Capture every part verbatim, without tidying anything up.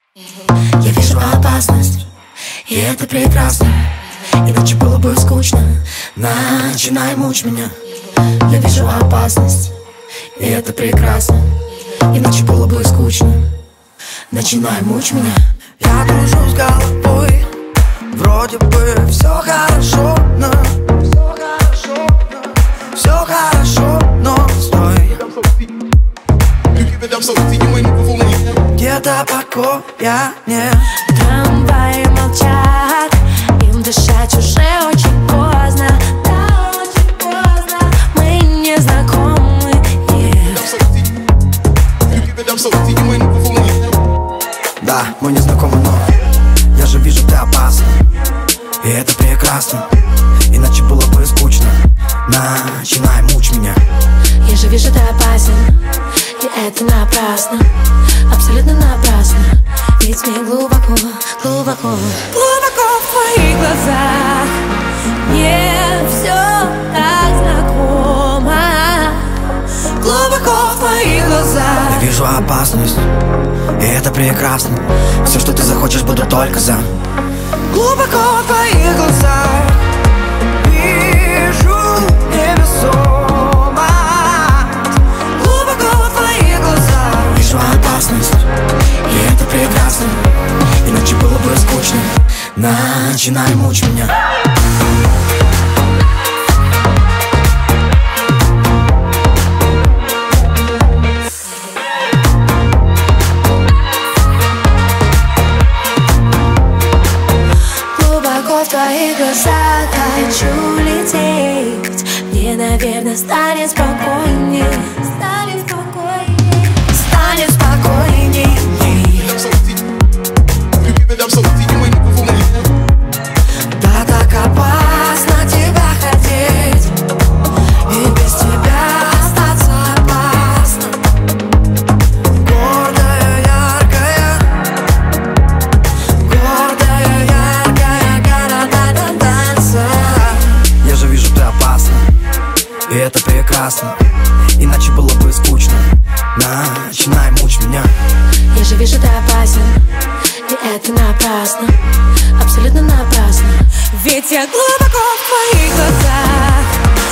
Я вижу опасность, и это прекрасно. Иначе было бы скучно. Начинай мучить меня. Я вижу опасность, и это прекрасно. Иначе было бы скучно. Начинай мучить меня. Я дружу с головой, вроде бы все хорошо, но все хорошо, но стой. Где-то покоя нет. Трамваи молчат, им дышать уже очень поздно. Да, очень поздно. Мы не знакомы, нет. Да, мы не знакомы, но я же вижу, ты опасна, и это прекрасно. Иначе было бы скучно. Начинай мучить меня. Я же вижу, ты опасен, и это напрасно. Абсолютно напрасно. Ведь мне глубоко, глубоко, глубоко в твоих глазах мне все так знакомо. Глубоко в твоих глазах Я вижу опасность, и это прекрасно. Все, что ты захочешь, буду только за. Глубоко в твоих глазах вижу невесомо. Глубоко в твоих глазах Вижу опасность, и это прекрасно. Иначе было бы скучно. Начинай мучить меня. глубоко в твоих глазах хочу лететь. Мне, наверное, станет спокойней. Станет спокойней. Станет спокойней. да так опасно тебя хотеть, и без тебя остаться опасно. Гордая, яркая, гордая, яркая города танца. Я же вижу, ты опасна, и это прекрасно. Иначе было бы скучно. Начинай мучить меня. Я же вижу, ты опасен, и это напрасно. Абсолютно напрасно. Ведь я глубоко в твоих глазах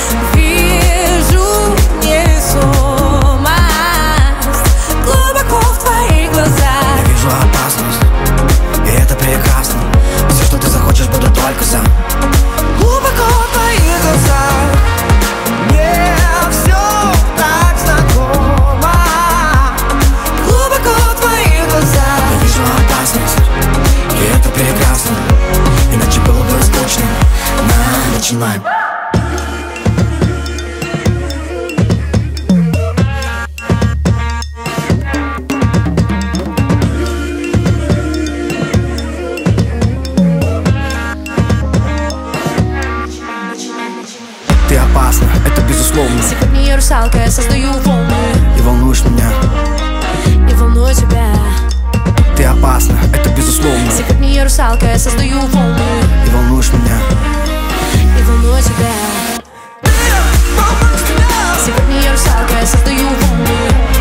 вижу невесомость. Глубоко в твоих глазах Я вижу опасность, и это прекрасно. Все, что ты захочешь, буду только за. Глубоко в твоих глазах мне все так знакомо. Глубоко в твоих глазах Я вижу опасность, и это прекрасно. Иначе было бы скучно. На, начинаем. Ты опасна, это безусловно. Сегодня я русалка, я создаю волны. И волнуешь меня. И волную тебя. Ты опасна, это безусловно. Сегодня я русалка, я создаю волны. И волнуешь меня. И волную тебя. Сегодня я русалка, я создаю волны.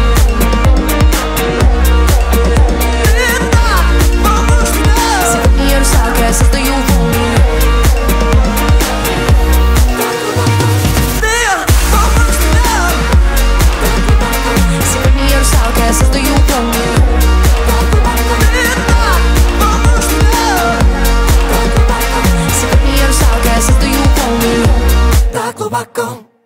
Сегодня я русалка, я создаю волны. Сегодня я русалка, я создаю волны. Сегодня я русалка, я создаю волны. Так глубоко.